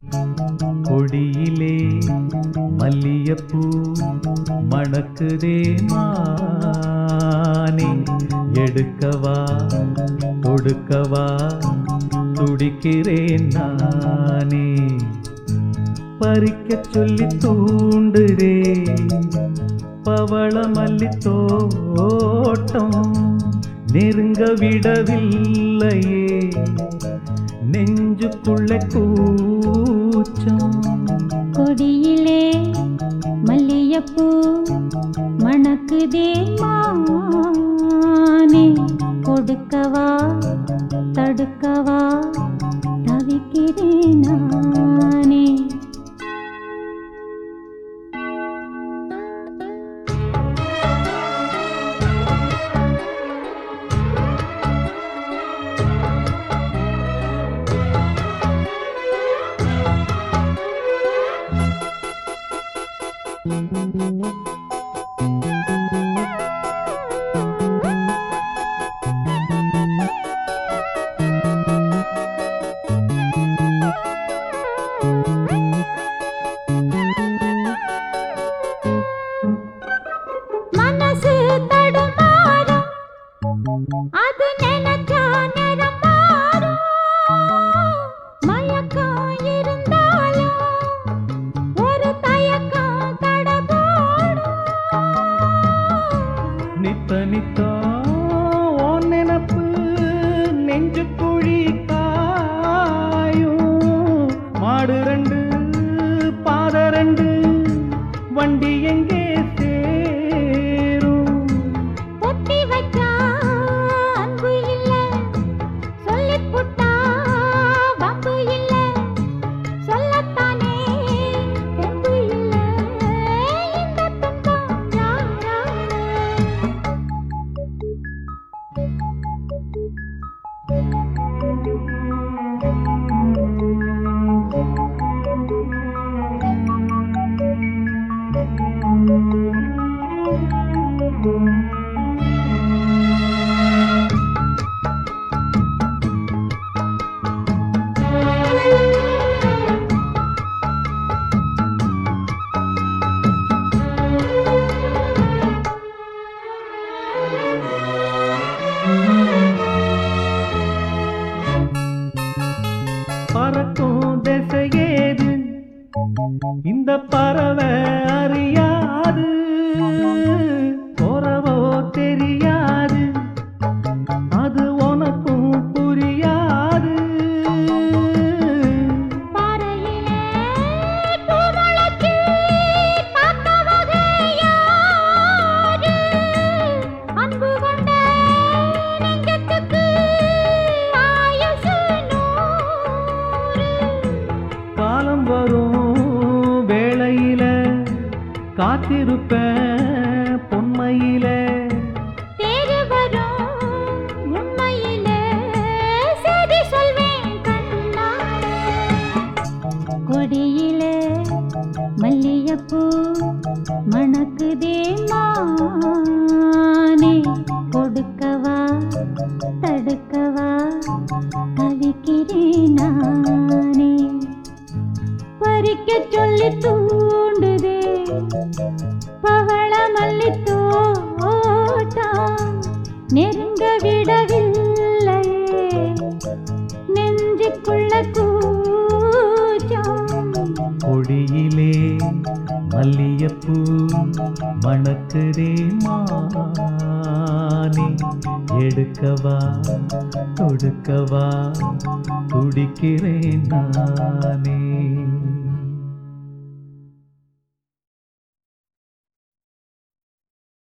கொடியிலே மல்லியப்பூ மணக்குதே மானே, எடுக்கவா கொடுக்கவா துடிக்கிறேன் நானே. பறிக்க சொல்லி தூண்டுதே பவள மல்லி தோட்டம், நெருங்க விடவில்லையே நெஞ்சுக்குள்ள கூச்சம். கொடியிலே மல்லியப்பூ மணக்குதே மானே, கொடுக்கவா தடுக்கவா தவிக்கிறேன் நானே. மனசு தடுமாறும், அது நினைச்சா நேரம் மாறும். மயக்கம் இருந்தாலும் ஒரு தயக்கம் தடபோடும். நித்த நித்தா உன் நினப்பு நெஞ்சு குழி காயும். மாடு ரெண்டு பாத ரெண்டு வண்டி எங்கே சேரும்? பொத்தி வச்சா அன்பு இல்ல, சொல்லிப் புட்டா வம்பு இல்ல. சொல்லத்தானே தெம்பு இல்ல, இந்த துன்பம் யாரால? பறக்கும் திசையேது இந்த பறவை அறியாது, போறவோ தெரியாது, அது உனக்கும் புரியாது. பாறையிலே பூ முளைச்சு பார்த்த வகை யாரு? அன்பு கொண்ட நெஞ்சத்துக்கு ஆயுசு 100. காலம் வரும் வேளையில காத்திருப்பேன் பொன்மையில. தேடி வரும் உண்மையிலே செய்தி சொல்வேன் கண்ணாலே. கொடியிலே மல்லியப்பூ மணக்குதே மானே, கொடுக்கவா தடுக்கவா தவிக்கிறேன் நானே. பறிக்க சொல்லி தூண்டுதே பவள மல்லி தோட்டம், நெருங்க விடவில்லையே நெஞ்சுக்குள்ள கூச்சம். கொடியிலே மல்லியப்பூ மணக்குதே மானே, எடுக்கவா கொடுக்கவா துடிக்கிறேன் நானே.